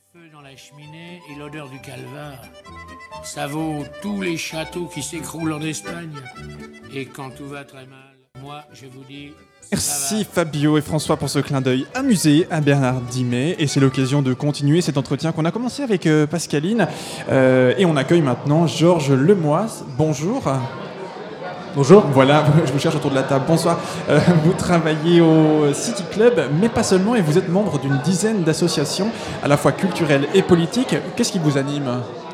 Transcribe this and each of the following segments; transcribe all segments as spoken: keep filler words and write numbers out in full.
Feu dans la cheminée et l'odeur du calvaire. Ça vaut tous les châteaux qui s'écroulent en Espagne. Et quand tout va très mal, moi, je vous dis... Merci Fabio et François pour ce clin d'œil amusé à Bernard Dimet. Et c'est l'occasion de continuer cet entretien qu'on a commencé avec euh, Pascaline. Euh, et on accueille maintenant Georges Lemoise. Bonjour. Bonjour. Voilà, je vous cherche autour de la table. Bonsoir. Euh, vous travaillez au City Club, mais pas seulement, et vous êtes membre d'une dizaine d'associations, à la fois culturelles et politiques. Qu'est-ce qui vous anime ?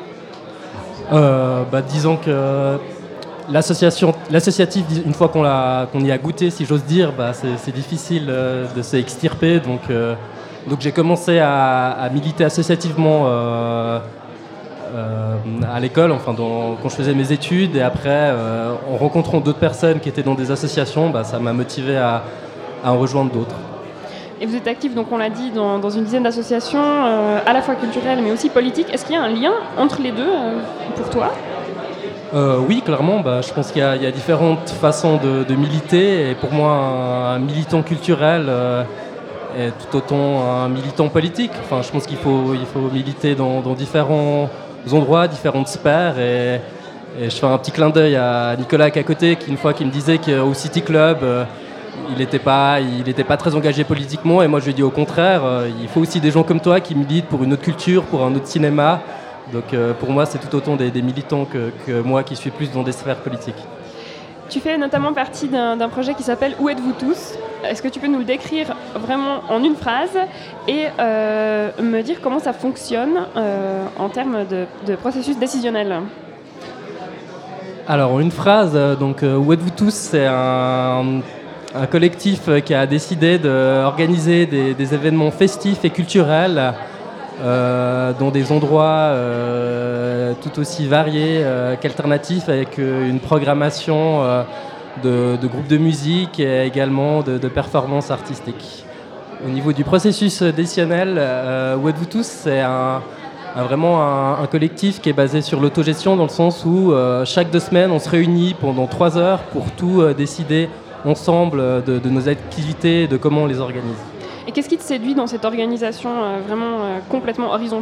euh, bah, Disons que l'association, l'associatif, une fois qu'on, l'a, qu'on y a goûté, si j'ose dire, bah, c'est, c'est difficile euh, de s'extirper. Donc, euh, donc j'ai commencé à, à militer associativement euh, Euh, à l'école, enfin dans, quand je faisais mes études, et après euh, en rencontrant d'autres personnes qui étaient dans des associations, bah, ça m'a motivé à, à en rejoindre d'autres. Et vous êtes actif, donc on l'a dit, dans, dans une dizaine d'associations, euh, à la fois culturelles mais aussi politiques. Est-ce qu'il y a un lien entre les deux euh, pour toi ? euh, Oui, clairement. Bah, je pense qu'il y a, il y a différentes façons de, de militer, et pour moi, un, un militant culturel euh, est tout autant un militant politique. Enfin, je pense qu'il faut, il faut militer dans, dans différents endroits, différentes sphères, et, et je fais un petit clin d'œil à Nicolas qui est à côté, qui une fois qui me disait qu'au City Club euh, il n'était pas, il n'était pas très engagé politiquement, et moi je lui ai dit au contraire, euh, il faut aussi des gens comme toi qui militent pour une autre culture, pour un autre cinéma. Donc euh, pour moi c'est tout autant des, des militants que, que moi qui suis plus dans des sphères politiques. Tu fais notamment partie d'un, d'un projet qui s'appelle « Où êtes-vous tous ?» Est-ce que tu peux nous le décrire vraiment en une phrase et euh, me dire comment ça fonctionne euh, en termes de, de processus décisionnel ? Alors en une phrase, donc euh, « Où êtes-vous tous ?» C'est un, un collectif qui a décidé d'organiser des, des événements festifs et culturels Euh, dans des endroits euh, tout aussi variés euh, qu'alternatifs, avec euh, une programmation euh, de, de groupes de musique et également de, de performances artistiques. Au niveau du processus décisionnel, euh, Où êtes-vous tous ? C'est un, un, vraiment un, un collectif qui est basé sur l'autogestion, dans le sens où euh, chaque deux semaines on se réunit pendant trois heures pour tout euh, décider ensemble de, de nos activités et de comment on les organise. Et qu'est-ce qui te séduit dans cette organisation euh, vraiment euh, complètement horizontale ?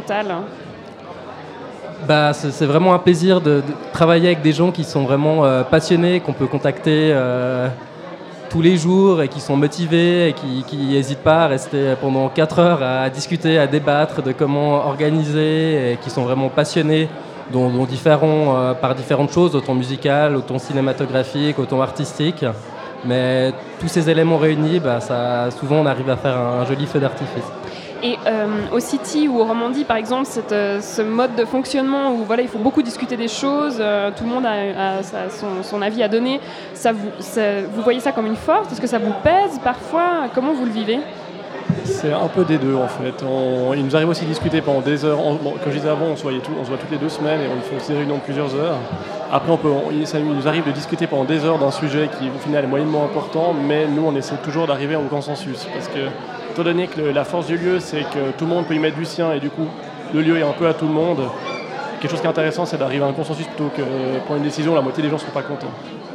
Bah, c'est, c'est vraiment un plaisir de, de travailler avec des gens qui sont vraiment euh, passionnés, qu'on peut contacter euh, tous les jours, et qui sont motivés et qui n'hésitent pas à rester pendant quatre heures à, à discuter, à débattre de comment organiser, et qui sont vraiment passionnés dont, dont différents, euh, par différentes choses, autant musicales, autant cinématographiques, autant artistiques. Mais tous ces éléments réunis, bah, ça, souvent on arrive à faire un, un joli feu d'artifice. Et euh, au City ou au Romandie, par exemple, cette, euh, ce mode de fonctionnement où voilà, il faut beaucoup discuter des choses, euh, tout le monde a, a sa, son, son avis à donner, ça vous, ça, vous voyez ça comme une force ? Est-ce que ça vous pèse parfois ? Comment vous le vivez ? C'est un peu des deux en fait. On, il nous arrive aussi de discuter pendant des heures. On, bon, comme je disais avant, on se, voyait tout, on se voit toutes les deux semaines et on fait aussi des réunions de plusieurs heures. Après, on peut, on, ça nous arrive de discuter pendant des heures d'un sujet qui au final est moyennement important, mais nous on essaie toujours d'arriver au consensus. Parce que, étant donné que le, la force du lieu, c'est que tout le monde peut y mettre du sien, et du coup le lieu est un peu à tout le monde. Quelque chose qui est intéressant, c'est d'arriver à un consensus plutôt que euh, prendre une décision, la moitié des gens ne seront pas contents.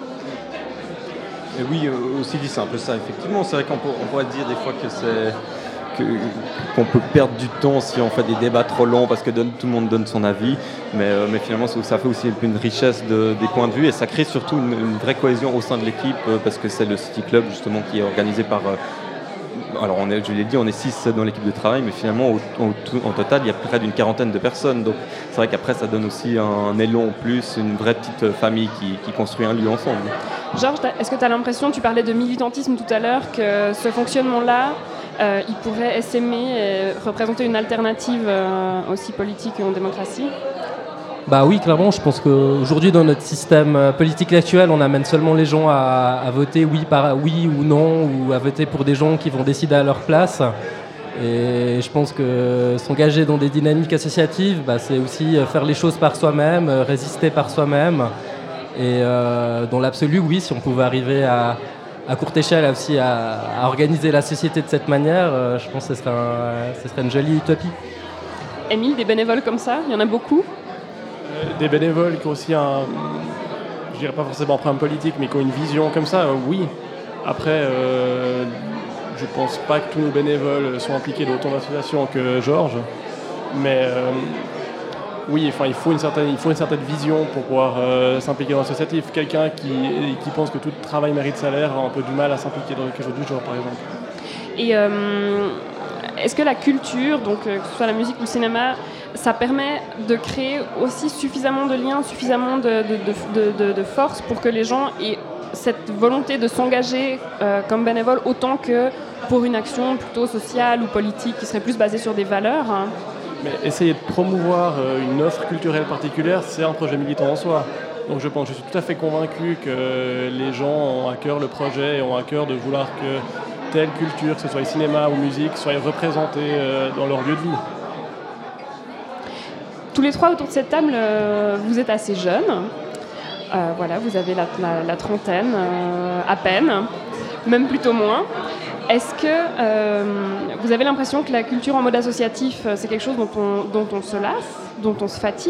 Et oui, aussi dit, c'est un peu ça, effectivement. C'est vrai qu'on peut, on pourrait dire des fois que c'est, que, qu'on peut perdre du temps si on fait des débats trop longs parce que donne, tout le monde donne son avis. Mais, euh, mais finalement, ça fait aussi une richesse de, des points de vue, et ça crée surtout une, une vraie cohésion au sein de l'équipe, euh, parce que c'est le City Club justement qui est organisé par... Euh, alors, on est, je l'ai dit, on est six dans l'équipe de travail, mais finalement, au, au, en total, il y a près d'une quarantaine de personnes. Donc, c'est vrai qu'après, ça donne aussi un élan en plus, une vraie petite famille qui, qui construit un lieu ensemble. Georges, est-ce que tu as l'impression, tu parlais de militantisme tout à l'heure, que ce fonctionnement-là, euh, il pourrait essaimer et représenter une alternative euh, aussi politique et en démocratie ? Bah oui, clairement, je pense qu'aujourd'hui, dans notre système politique actuel, on amène seulement les gens à, à voter oui, par, oui ou non, ou à voter pour des gens qui vont décider à leur place. Et je pense que s'engager dans des dynamiques associatives, bah, c'est aussi faire les choses par soi-même, résister par soi-même. Et euh, dans l'absolu, oui, si on pouvait arriver à, à courte échelle aussi à, à organiser la société de cette manière, euh, je pense que ce serait, un, ce serait une jolie utopie. Émile, des bénévoles comme ça, il y en a beaucoup ? Des bénévoles qui ont aussi un, je dirais pas forcément un programme politique, mais qui ont une vision comme ça, euh, oui. Après, euh, je pense pas que tous nos bénévoles sont impliqués dans autant d'associations que Georges. Mais euh, oui, enfin, il faut une certaine, il faut une certaine vision pour pouvoir euh, s'impliquer dans l'associatif. Quelqu'un qui, qui pense que tout travail mérite salaire a un peu du mal à s'impliquer dans quelque chose du genre, par exemple. Et euh, est-ce que la culture, donc euh, que ce soit la musique ou le cinéma, ça permet de créer aussi suffisamment de liens, suffisamment de, de, de, de, de force pour que les gens aient cette volonté de s'engager euh, comme bénévole autant que pour une action plutôt sociale ou politique qui serait plus basée sur des valeurs, hein. Mais essayer de promouvoir une offre culturelle particulière, c'est un projet militant en soi. Donc je pense, je suis tout à fait convaincu que les gens ont à cœur le projet et ont à cœur de vouloir que telle culture, que ce soit cinéma ou musique, soit représentée dans leur lieu de vie. Tous les trois autour de cette table, vous êtes assez jeunes. Euh, voilà, vous avez la, la, la trentaine, euh, à peine, même plutôt moins. Est-ce que euh, vous avez l'impression que la culture en mode associatif, c'est quelque chose dont on, dont on se lasse, dont on se fatigue ?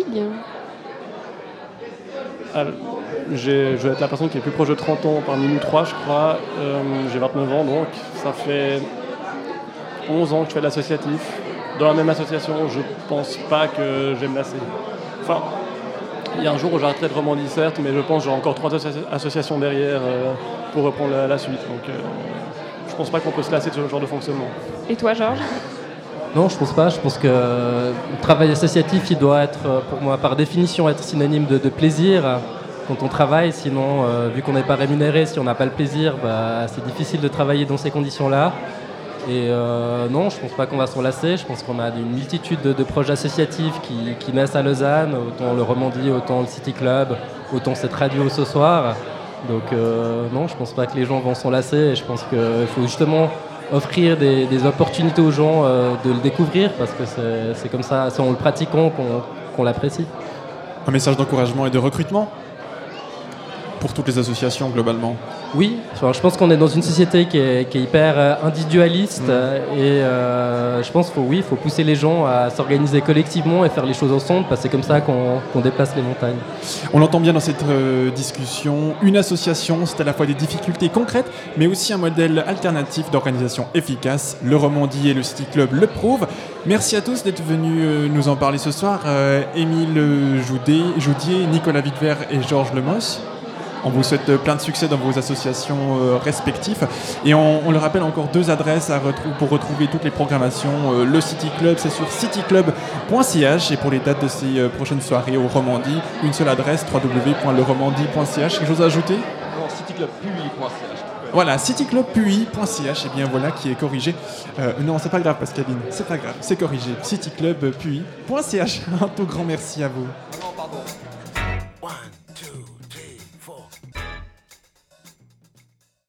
Alors, j'ai, je vais être la personne qui est plus proche de trente ans parmi nous trois, je crois. Euh, j'ai vingt-neuf ans, donc ça fait onze ans que je fais de l'associatif. Dans la même association, je pense pas que je vais me lasser. Enfin, il y a un jour où j'arrêterai de Romandie, certes, mais je pense que j'ai encore trois associ- associations derrière euh, pour reprendre la, la suite. Donc, euh, je pense pas qu'on peut se lasser de ce genre de fonctionnement. Et toi, Georges ? Non, je pense pas. Je pense que le travail associatif, il doit être, pour moi, par définition, être synonyme de, de plaisir quand on travaille. Sinon, euh, vu qu'on n'est pas rémunéré, si on n'a pas le plaisir, bah, c'est difficile de travailler dans ces conditions-là. Et euh, non, je pense pas qu'on va s'en lasser. Je pense qu'on a une multitude de, de projets associatifs qui, qui naissent à Lausanne, autant le Romandie, autant le City Club, autant cette radio ce soir. Donc euh, non, je pense pas que les gens vont s'en lasser. Et je pense qu'il faut justement offrir des, des opportunités aux gens euh, de le découvrir, parce que c'est, c'est comme ça, c'est en le pratiquant qu'on, qu'on l'apprécie. Un message d'encouragement et de recrutement pour toutes les associations globalement. Oui, enfin, je pense qu'on est dans une société qui est, qui est hyper euh, individualiste, mmh. euh, et euh, je pense qu'il faut, oui, faut pousser les gens à s'organiser collectivement et faire les choses ensemble, parce que c'est comme ça qu'on, qu'on déplace les montagnes. On l'entend bien dans cette euh, discussion, une association, c'est à la fois des difficultés concrètes, mais aussi un modèle alternatif d'organisation efficace. Le Romandie et le City Club le prouvent. Merci à tous d'être venus euh, nous en parler ce soir. Euh, Émile Joudet, Joudier, Nicolas Wittwer et Georges Lemos. On vous souhaite plein de succès dans vos associations euh, respectives. Et on, on le rappelle, encore deux adresses à retrou- pour retrouver toutes les programmations. Euh, le City Club, c'est sur cityclub point c h. Et pour les dates de ces euh, prochaines soirées au Romandie, une seule adresse, w w w point le romandie point c h. Quelque chose à ajouter ? Non, cityclub point p u i point c h. Voilà, cityclub point p u i point c h. Et bien voilà qui est corrigé. Euh, non, c'est pas grave, Pascaline, c'est pas grave, c'est corrigé. cityclub point p u i point c h. Un tout grand merci à vous. Non, pardon.